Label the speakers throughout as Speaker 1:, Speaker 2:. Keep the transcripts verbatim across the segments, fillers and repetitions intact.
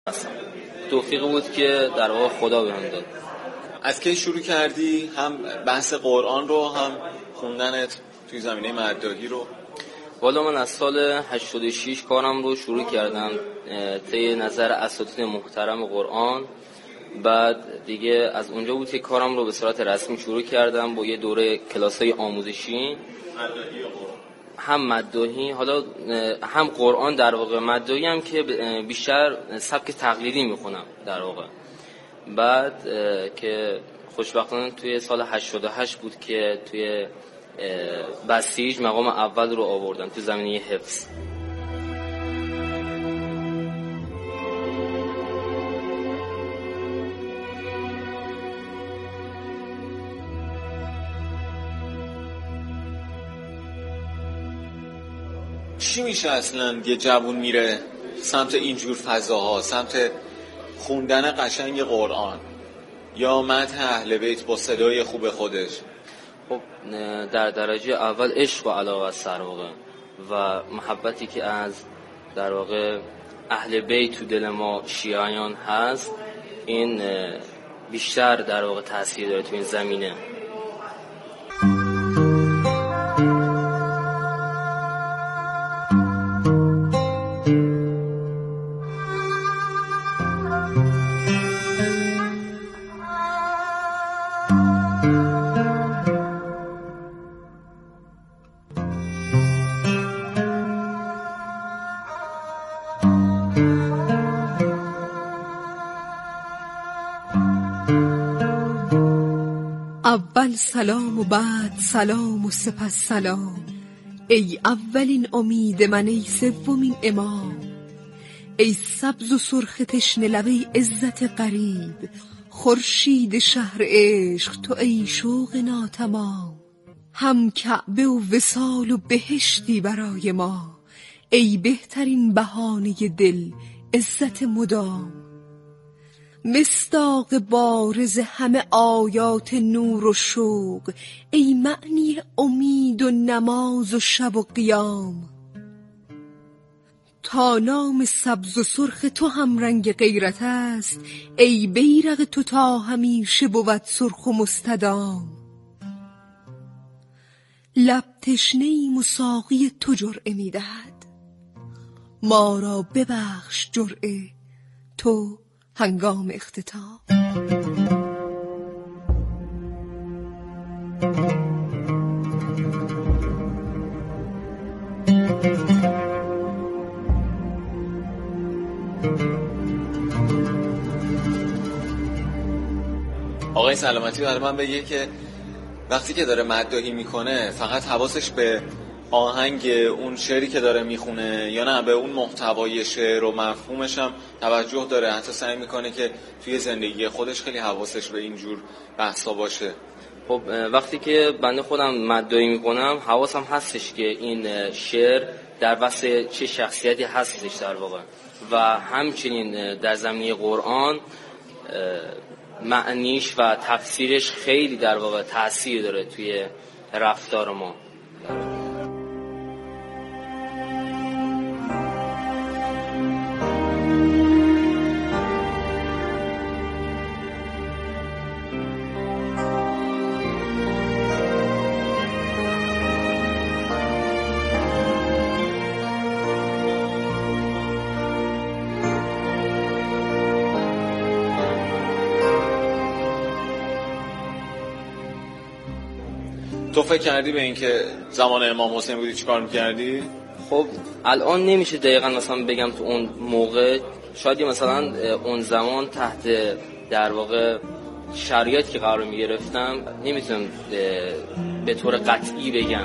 Speaker 1: توفیقی بود که در واقع خدا بهم داد.
Speaker 2: از کی شروع کردی هم بحث قرآن رو هم خوندنت توی زمینه مداحی رو؟
Speaker 1: والا من از سال هشتاد و شش کارم رو شروع کردم طی نظر اساتید محترم قرآن. بعد دیگه از اونجا بود که کارم رو به صورت رسمی شروع کردم با یه دوره کلاسای آموزشی، هم مداحی حالا هم قرآن در واقع، مداحی هم که بیشتر سبک تقلیدی میخونم در واقع. بعد که خوشبختانه توی سال هشتاد و هشت بود که توی بسیج مقام اول رو آوردم تو زمینه حفظ.
Speaker 2: چی میشه اصلا یه جوون میره سمت اینجور فضاها، سمت خوندن قشنگ قرآن یا مدح اهل بیت با صدای خوب خودش؟
Speaker 1: خب در درجه اول عشق و علاقه است در واقع و محبتی که از در واقع اهل بیت تو دل ما شیعیان هست، این بیشتر در واقع تاثیر داره تو این زمینه.
Speaker 3: اول سلام و بعد سلام و سپس سلام، ای اولین امید من، ای سومین امام، ای سبز و سرخ تشنه لب، ای عزت غریب، خورشید شهر عشق تو، ای شوق ناتمام، هم کعبه و وصال و بهشتی برای ما، ای بهترین بهانه دل، عزت مدام، مصداق بارز همه آیات نور و شوق، ای معنی امید و نماز و شب و قیام، تا نام سبز و سرخ تو هم رنگ غیرت است، ای بیرق تو تا همیشه بود سرخ و مستدام، لب تشنه‌ایم و ساقی تو جرعه می‌دهد، ما را ببخش جرعه تو هنگام اختتام.
Speaker 2: آقای سلامتی برای من بگه که وقتی که داره مداحی میکنه فقط حواسش به آهنگ اون شعری که داره میخونه یا نه به اون محتوای شعر و مفهومش هم توجه داره، حتی سعی میکنه که توی زندگی خودش خیلی حواسش به اینجور بحثا باشه؟
Speaker 1: خب وقتی که بنده خودم مداحی میکنم حواسم هستش که این شعر در واسه چه شخصیتی هستش در واقع، و همچنین در زمینه قرآن معنیش و تفسیرش خیلی در واقع تأثیر داره توی رفتار ما.
Speaker 2: تو فکر کردی به این که زمان امام حسین بودی چی کار میکردی؟
Speaker 1: خب الان نمیشه دقیقا مثلا بگم تو اون موقع، شاید مثلا اون زمان تحت در واقع شرایطی که قرار میگرفتم نمیتونم به طور قطعی بگم.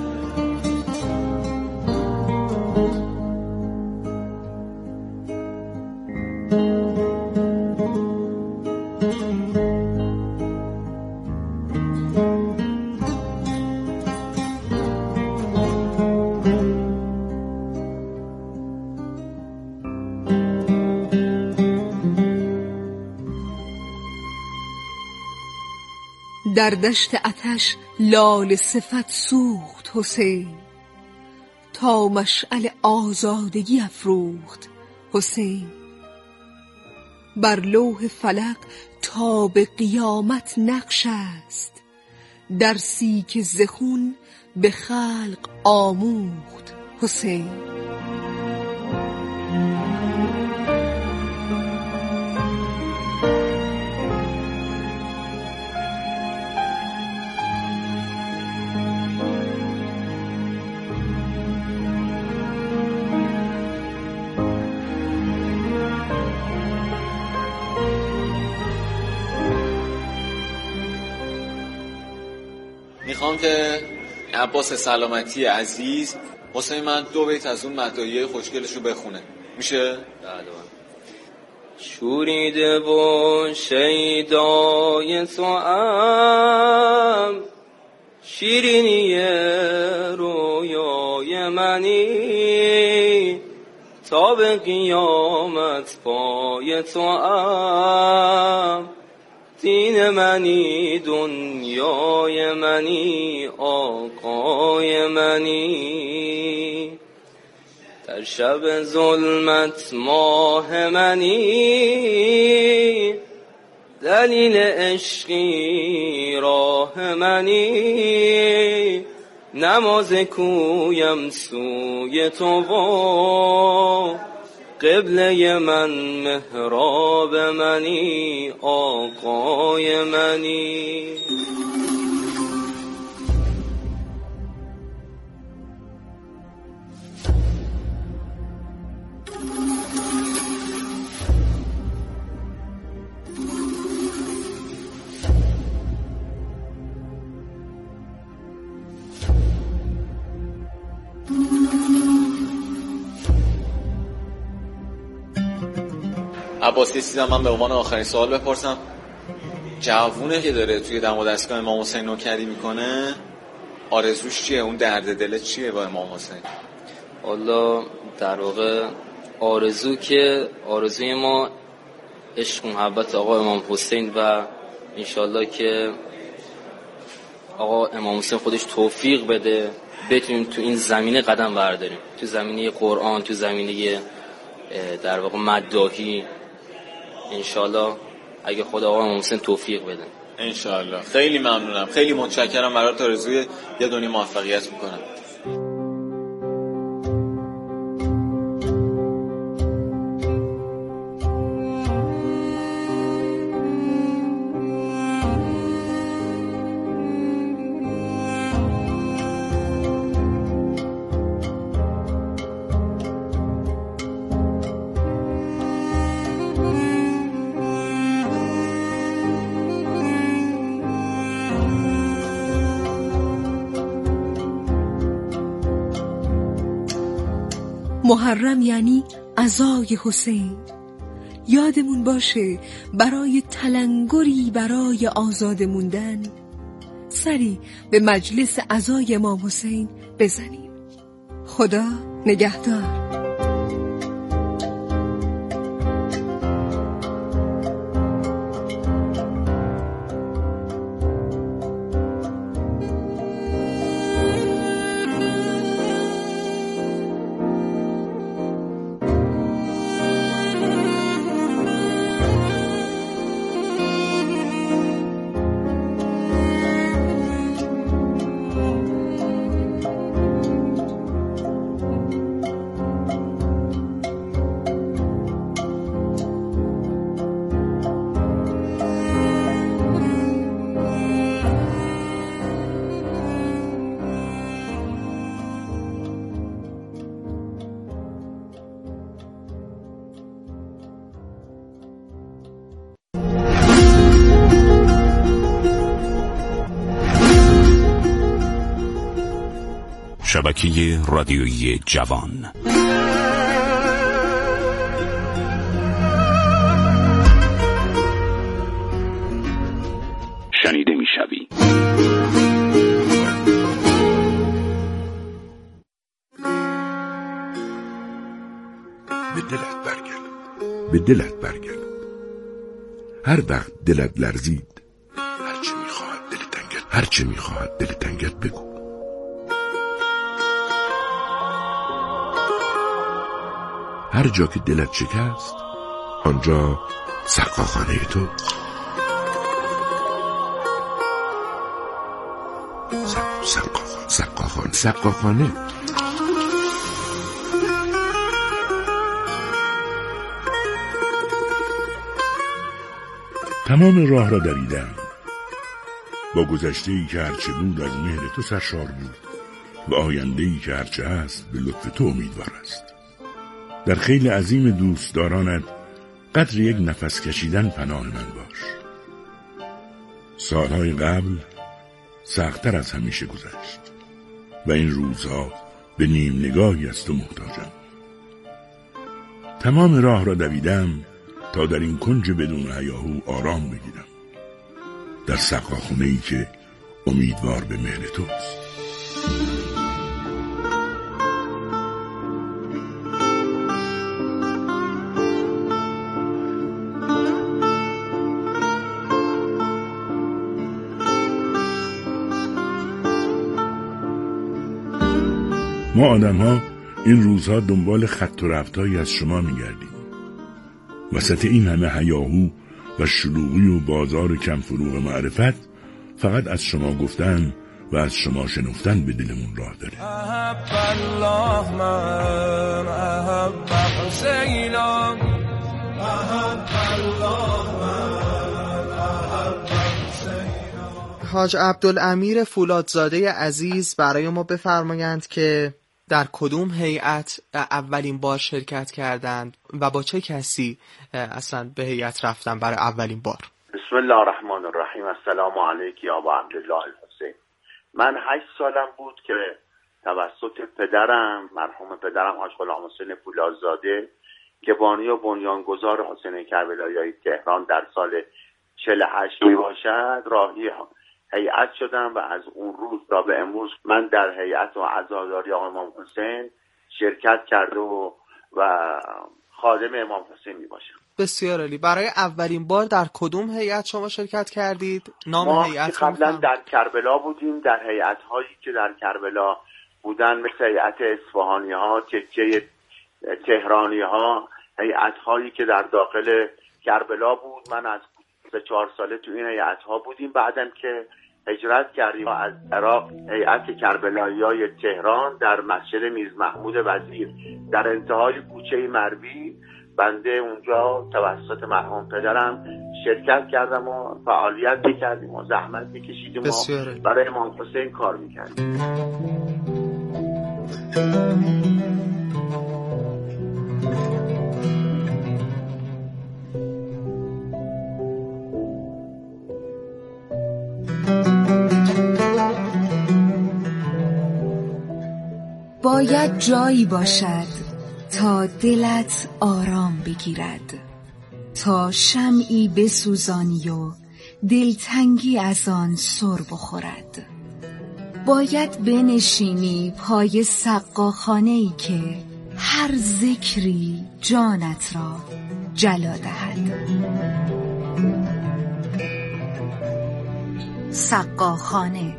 Speaker 3: در دشت آتش لاله صفت سوخت حسین، تا مشعل آزادگی افروخت حسین. بر لوح فلک تا به قیامت نقش است، درسی که ز خون به خلق آموخت حسین.
Speaker 2: میخوام که عباس سلامتی عزیز حسین من دو بیت از اون مداحیه خوشگلش رو بخونه. میشه؟
Speaker 1: شوریده و شیدای تو ام، شیرینی رویای منی، تا به قیامت پای تو ام، دین منی دنیای منی آقای منی، در شب ظلمت ماه منی، دلیل عشقی راه منی، نماز کویم سوی تو و قبله من محراب منی آقای منی.
Speaker 2: عباس رسیدم من به عنوان آخرین سوال بپرسم. جوونه که داره توی دم و دستگاه امام حسین نوکری میکنه آرزوش چیه؟ اون درد دلت چیه با امام حسین؟
Speaker 1: والا در واقع آرزو که آرزوی ما عشق و محبت آقا امام حسین و انشالله که آقا امام حسین خودش توفیق بده بتونیم تو این زمینه قدم برداریم، تو زمینه قرآن، تو زمینه در واقع مداحی. انشالله اگه خدا آقا امام حسین توفیق بده.
Speaker 2: انشالله. خیلی ممنونم، خیلی متشکرم، برات آرزوی یه دنیا موفقیت میکنم.
Speaker 3: محرم یعنی عزای حسین. یادمون باشه برای تلنگری برای آزاد موندن سری به مجلس عزای امام حسین بزنیم. خدا نگهدار.
Speaker 4: شبکه رادیویی جوان. شنیده میشوی.
Speaker 5: به دلت برگرد، به دلت برگرد. هر وقت دلت لرزید، هرچه میخواهد دل تنگت هرچه میخواهد دل تنگت بگو. هر جا که دلت شکست، آنجا سقاخانه تو. سقاخانه سقاخانه سقاخانه تمام راه را دویدم، با گذشته‌ای که هرچه بود از مهر تو سرشار بود و آینده‌ای که هرچه هست به لطف تو امیدوار است. در خیل عظیم دوستدارانت قدر یک نفس کشیدن پناه من باش. سالهای قبل سخت‌تر از همیشه گذشت و این روزها به نیم نگاهی از تو محتاجم. تمام راه را دویدم تا در این کنج بدون هیاهو آرام بگیرم، در سقاخونه‌ای که امیدوار به مهر توست. ما آدم ها این روزها دنبال خط و رفتایی از شما میگردیم. وسط این همه هیاهو و شلوغی و بازار کم فروغ معرفت فقط از شما گفتن و از شما شنفتن به دلمون راه داره.
Speaker 6: حاج عبدالامیر فولادزاده عزیز برای ما بفرمایند که در کدوم هیئت اولین بار شرکت کردند و با چه کسی اصلا به هیئت رفتن برای اولین بار؟
Speaker 7: بسم الله الرحمن الرحیم. السلام علیک یا ابا عبدالله الحسین. من هشت سالم بود که توسط پدرم، مرحوم پدرم حاج غلام حسین فولادزاده که بانی و بنیانگذار حسین کربلایی تهران در سال چهل و هشت می باشد راهی هیئت شدم و از اون روز تا به امروز من در هیئت و عزاداری آقای امام حسین شرکت کرده و, و خادم امام حسین می باشم.
Speaker 6: بسیار عالی. برای اولین بار در کدوم هیئت شما شرکت کردید؟ نام
Speaker 7: ما
Speaker 6: هیئت
Speaker 7: قبلا در کربلا بودیم، در هیئت هایی که در کربلا بودن مثل هیئت اصفهانی ها، تکه تهرانی ها، هیئت هایی که در داخل کربلا بود. من از سه چهار ساله تو این هیئت ها بودیم. بعدم که هجرت کردیم از عراق، هیئت کربلاییای تهران در مسجد میرز محمود وزیر در انتهای کوچه مروی، بنده اونجا توسط مرحوم پدرم شرکت کردم و فعالیت می‌کردیم و زحمت می‌کشیدیم و برای امام حسین کار می‌کردیم.
Speaker 8: باید جایی باشد تا دلت آرام بگیرد، تا شمعی بسوزانی و دلتنگی از آن سر بخورد. باید بنشینی پای سقاخانه‌ای که هر ذکری جانت را جلا دهد. سقاخانه.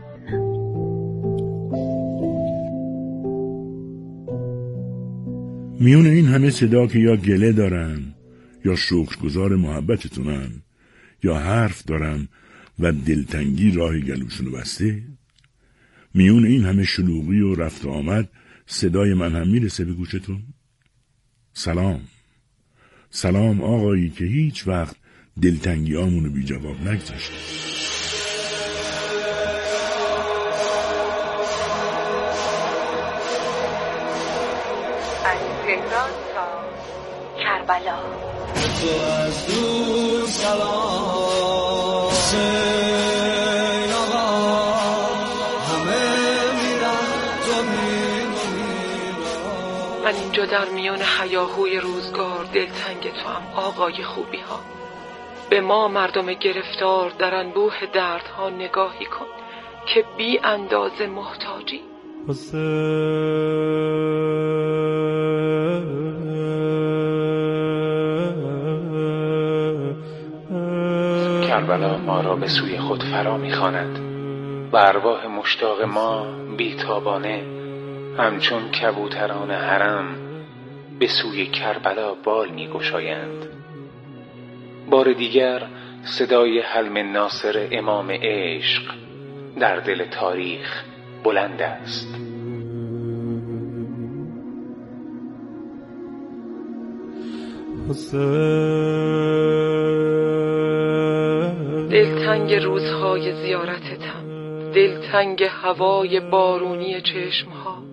Speaker 5: میون این همه صدا که یا گله دارن یا شکرگزار محبتتونن یا حرف دارن و دلتنگی راه گلوشونو بسته، میون این همه شلوغی و رفت و آمد صدای من هم میرسه به گوشتون. سلام سلام آقایی که هیچ وقت دلتنگی آمونو بی جواب نگذاشته.
Speaker 8: تهران تا کربلا.
Speaker 9: تو از دور سلام حسین آقا، همه میرن تو میمونی.
Speaker 10: من اینجا در میان هیاهوی روزگار دلتنگ تو هم آقای خوبی ها. به ما مردم گرفتار در انبوه دردها نگاهی کن که بی اندازه محتاجی.
Speaker 11: کربلا ما را به سوی خود فرا می‌خواند و ارواح مشتاق ما بی‌تابانه همچون کبوتران حرم به سوی کربلا بال می گشایند. بار دیگر صدای حلم ناصر امام عشق در دل تاریخ بلند است.
Speaker 10: دلتنگ روزهای زیارتتم، دلتنگ هوای بارونی چشمها.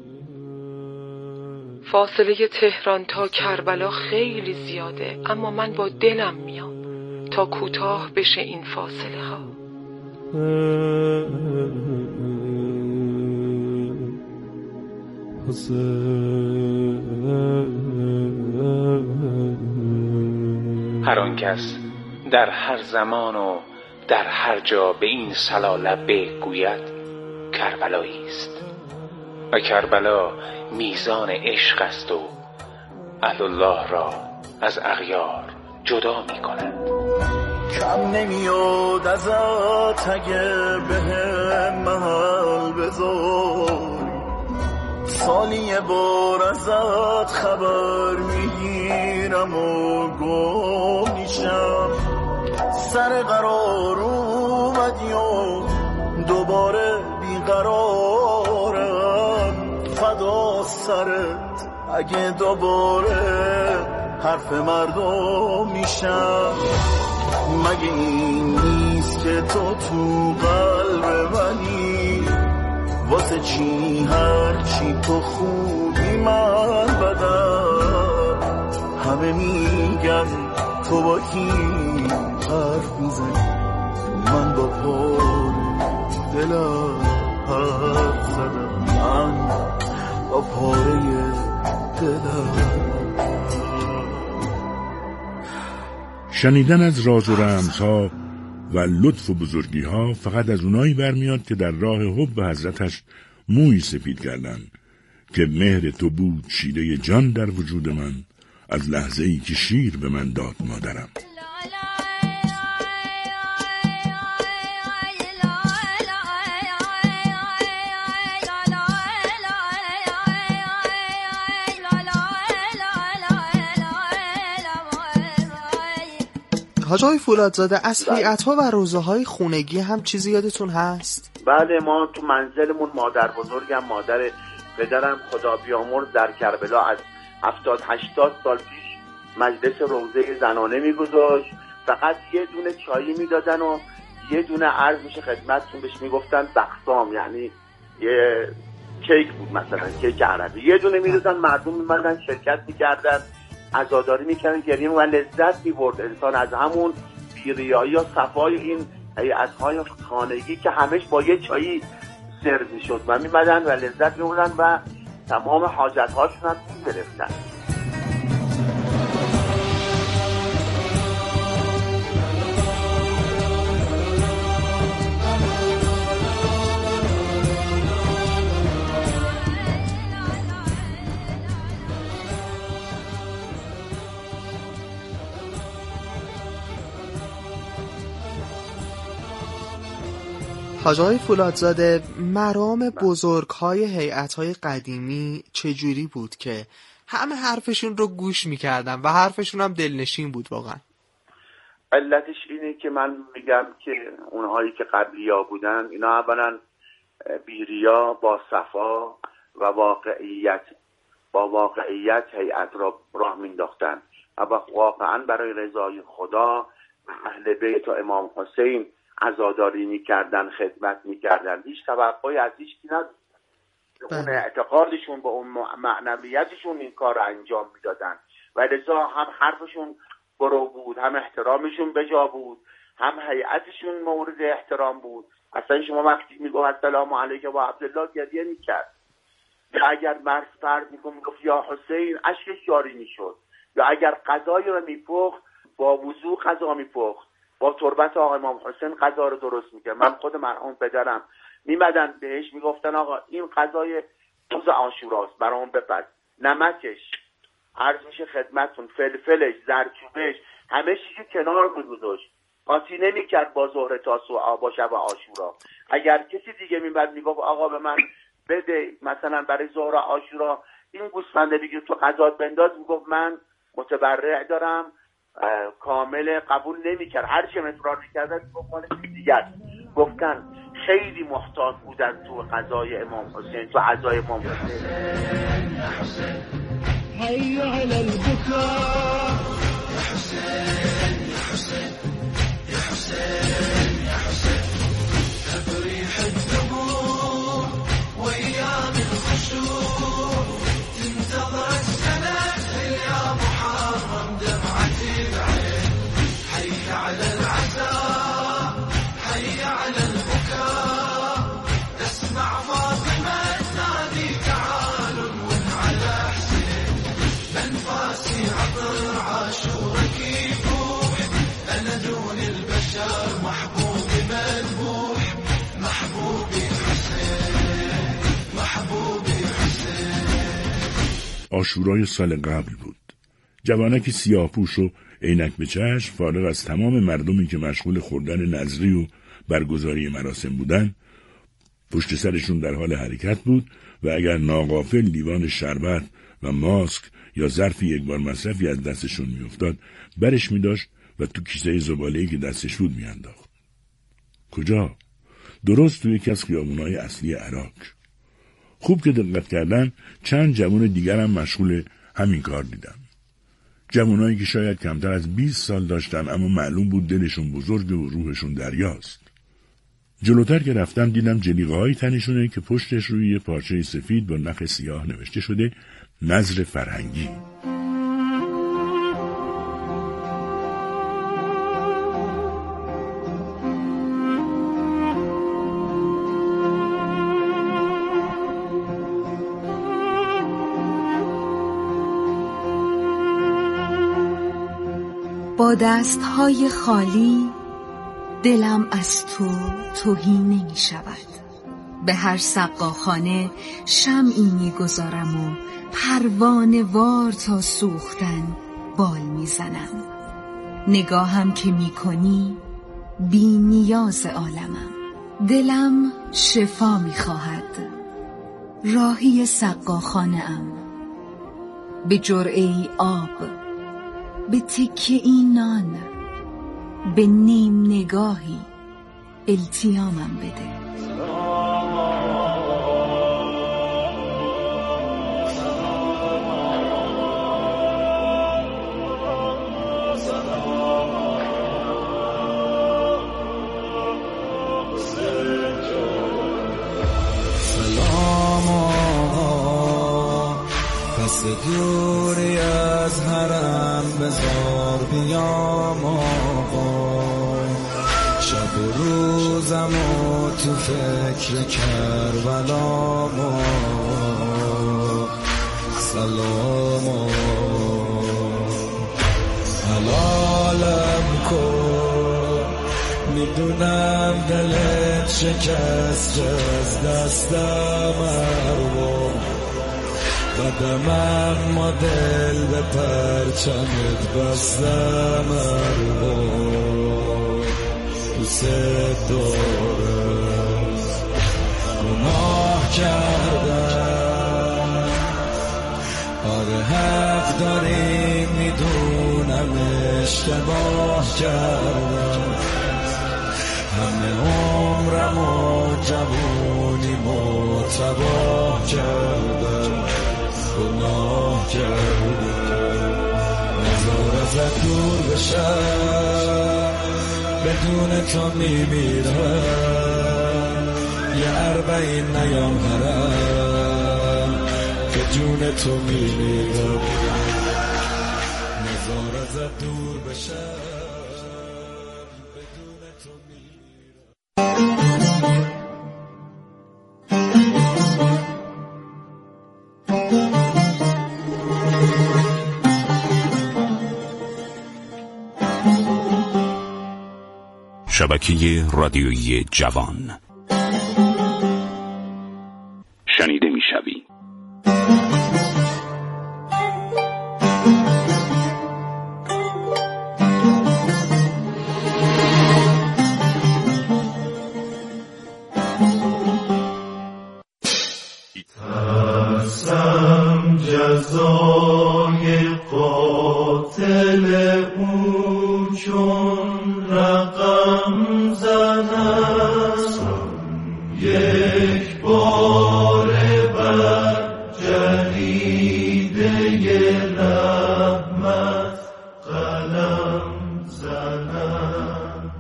Speaker 10: فاصله تهران تا کربلا خیلی زیاده، اما من با دلم میام تا کوتاه بشه این فاصله ها.
Speaker 11: هر آن کس در هر زمان و در هر جا به این صلا لبیک گوید کربلایی است و کربلا میزان عشق است و اهل الله را از اغیار جدا می کند.
Speaker 9: کم نمیاد ازت اگه به هم محل بذاری، سالی یه بار ازت خبر میگیرم و گم میشم. سر قرار اومدی و دوباره بیقرارم، فدا سرت اگه دوباره حرف مردم میشم. مگه این نیست که تو تو قلب منی، واسه چی هر چی تو خوبی من بدم. همه میگن تو با کی حرف میزنی، من با پار دلم حرف زدم، من با پاره دلم.
Speaker 5: شنیدن از راز و رمزها و لطف و بزرگی ها فقط از اونایی برمیاد که در راه حب حضرتش موی سفید کردن که مهر تو بود شیره جان در وجود من، از لحظه ای که شیر به من داد مادرم.
Speaker 6: حاج آقای فولادزاده، از هیئت‌ها و روزه‌های خونگی هم چیزی یادتون هست؟
Speaker 7: بله، ما تو منزلمون مادر بزرگم، مادر پدرم خدا بیامرز، در کربلا از هفتاد هشتاد سال پیش مجلس روزه زنانه میگذاشت. فقط یه دونه چایی میدادن و یه دونه عرض میشه خدمتتون بهش میگفتن بخصام، یعنی یه کیک بود، مثلا کیک عربی، یه دونه میدادن، مردم میمدن شرکت میکردن، عزاداری میکردن، گریه و لذت میبرد انسان از همون بیریایی و صفای این هیئت‌های خانگی که همش با یه چایی سرو میشد و میمدن و لذت میبردن و تمام حاجت‌هاشون هم میگرفتن.
Speaker 6: حاج آقای فولادزاده، مرام بزرگ‌های هیئت‌های قدیمی چجوری بود که همه حرفشون رو گوش می‌کردن و حرفشون هم دلنشین بود واقعا؟
Speaker 7: علتش اینه که من میگم که اونهایی که قبلیا بودن اینا اولا بیریا با صفا و واقعیت با واقعیت هیئت را راه مینداختن و واقعا برای رضای خدا اهل بیت و امام حسین عزاداری میکردن، خدمت میکردن، هیچ توقعی از هیچ کی نداشتن. اون اعتقادشون با اون معنویتشون این کار رو انجام میدادن و لذا هم حرفشون برو بود، هم احترامشون بجا بود، هم هیئتشون مورد احترام بود. اصلا شما وقتی میگفت السلام علیکم و عبدالله گریه میکرد، یا اگر مرد فرد میگفت میگفت یا حسین اشکش جاری میشد، یا اگر غذایی رو میپخت با وضو غذا میپخت، با تربت آقا امام حسین غذا رو درست میکرد. من خود مرحوم پدرم میمدن بهش میگفتن آقا این غذای روز عاشوراست برام بپز، نمکش، عرض میشه خدمتتون، فلفلش، زرچوبش، همه چیزی کنار میگذاشت، قاطی نمیکرد با ظهر تاسوعا با شب عاشورا. اگر کسی دیگه میمد میگفت آقا به من بده مثلا برای ظهر عاشورا این گوسفند دیگه تو غذا بنداز، میگفت من متبرع دارم، کامل قبول نمیکرد، هر چی اصرار میکردن میگفت مال دیگر. گفتن خیلی محتاط بودن تو غذای امام حسین، تو غذای امام حسین.
Speaker 9: حي على البكاء يا حسين يا حسين يا حسين يا حسين، تفريح الدموع وايام الخشوع، تنتظر السنة يا محرم دمعة العين. حي على العزاء حي على البكاء، نسمع فاطمة تنادي تعالوا على حسين، منفاسي عطر عاشورك يفوح، أنا دون البشر محبوبي مذبوح، محبوبي حسين محبوبي حسين.
Speaker 5: عاشورای سال قبل بود. جوانکی سیاه‌پوش و عینک به چشم، فارغ از تمام مردمی که مشغول خوردن نظری و برگزاری مراسم بودن، پشت سرشون در حال حرکت بود و اگر ناغافل لیوان شربت و ماسک یا ظرفی یک بار مصرفی از دستشون میافتاد، برش میداشت و تو کیسه زباله‌ای که دستش بود میانداخت. کجا؟ درست تو یکی از خیابونای اصلی عراق. خوب که دقت کردن چند جوان دیگر هم مشغول همین کار دیدم. جوانایی که شاید کمتر از بیست سال داشتن، اما معلوم بود دلشون بزرگه و روحشون دریاست. جلوتر که رفتم دیدم جلیقه های تنشونه که پشتش روی یه پارچه سفید با نخ سیاه نوشته شده نظر فرهنگی.
Speaker 8: با دستهای خالی دلم از تو تهی نمی شود. به هر سقاخانه شمعی می گذارم و پروانه وار تا سوختن بال می زنم. نگاهم که می کنی بی نیاز عالمم. دلم شفا می خواهد، راهی سقاخانه ام. به جرعه‌ای آب، به تکه این نان، به نیم نگاهی التیامم بده.
Speaker 9: سلام آقا، پس دوری از حرم بزار بیام آقا، شب و روزم و تو فکر کربلام آقا. سلام آقا، حلالم کن، میدونم دلت شکست از دستم اروا، قدمم ما دل به پرچمت بستم اروا. دوست دارم، گناه کردم، آره حق داری، میدونم اشتباه کردم. همه عمرم و جوونیمو تباه کردم، گناه کردم. نزار ازت دور بشم، بدون تو میمیرم. یه اربعین نیام حرم، که جون تو میمیرم. نزار ازت دور بشم، بدون تو
Speaker 4: شبکه رادیویی جوان.
Speaker 12: شنیده میشوی.
Speaker 9: ترسم کن رقم زنم یک بار بر جریده رحمت قلم زنم.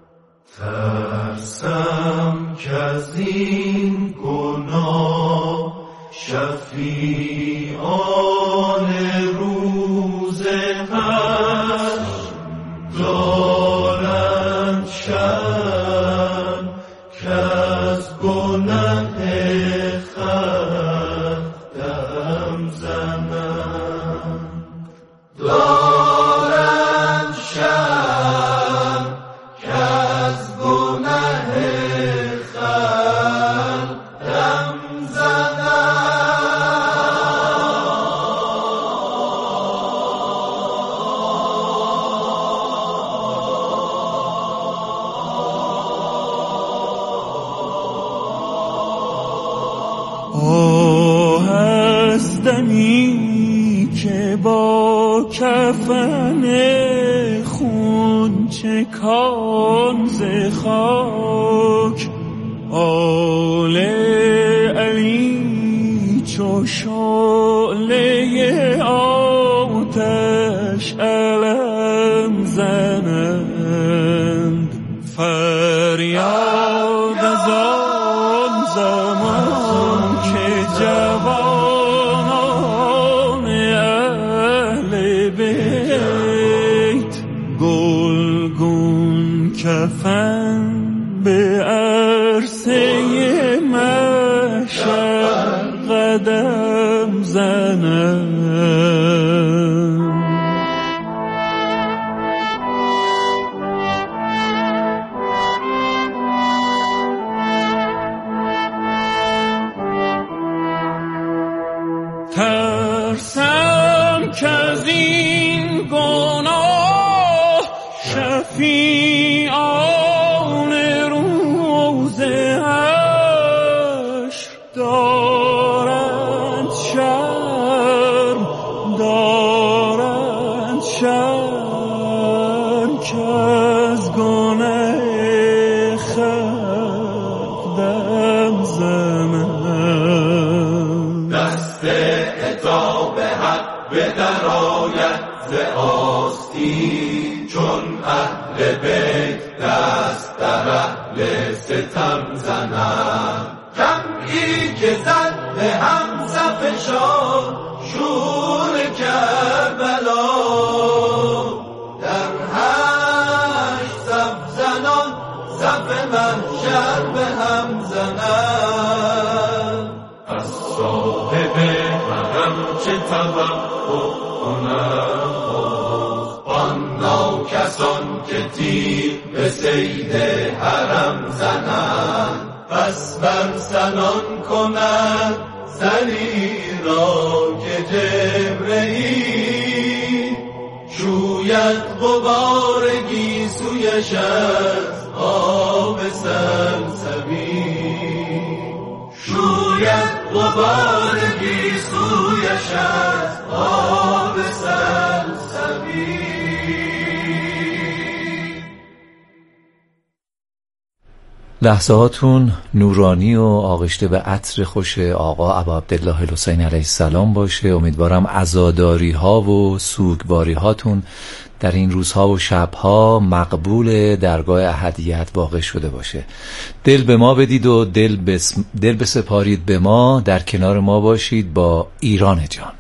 Speaker 9: ترسم که از این گناه شفیعان روز حشر دارند شرم که از گناه خلق دم زنم. دارند شرم که از گناه خلق دم زنم. آه از دمی که با کفن خون چکان ز خاک آل علی چو شعله آتش علم زنند. فریاد از آن زمان که جوانان اهل بیت گلگون کفن به عرصه محشر قدم زنند. ترسم که از این گناه شفیعان روز حشر دارند شرم دارند شرم که از گناه خلق دم زنند. دست عتاب حق به در آید ز آستین چون اهل بیت دست در اهل ستم زنند. جمعی که زد به هم صفشان شور کربلا در هشت صف زنان صف محشر به هم زنند. از صاحب حرم چه توقع کنم آن ناکسان که تیر به صید حرم زنند. پس بر سنان کند سری را که جبرئیل شوید غبار گیسویش از آب سلسبیل. شوید غبار گیسویش از آب سلسبیل.
Speaker 13: لحظه هاتون نورانی و آغشته به عطر خوش آقا ابا عبدالله الحسین علیه السلام باشه. امیدوارم عزاداری ها و سوگواری هاتون در این روزها و شبها مقبول درگاه احدیت واقع شده باشه. دل به ما بدید و دل, بس... دل بسپارید به ما، در کنار ما باشید با ایران جان.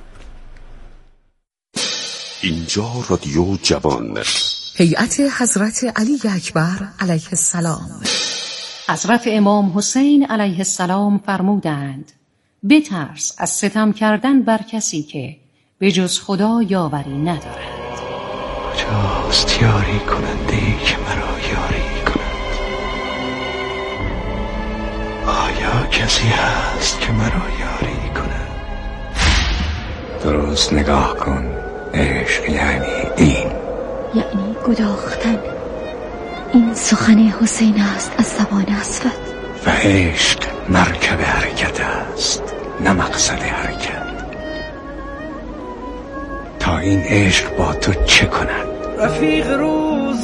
Speaker 5: اینجا رادیو جوان.
Speaker 3: هیئت حضرت علی اکبر علیه السلام.
Speaker 8: حضرت امام حسین علیه السلام فرمودند بترس از ستم کردن بر کسی که به جز خدا یاوری ندارد.
Speaker 14: کجاست یاری کننده‌ای که مرا یاری کند؟ آیا کسی هست که مرا یاری کند؟ درست نگاه کن، عشق یعنی این،
Speaker 15: یعنی گداختن. این سخن حسین است از زبان اسود.
Speaker 14: و عشق مرکب حرکت است نه مقصد حرکت. تا این عشق با تو چه کند؟
Speaker 9: رفیق رو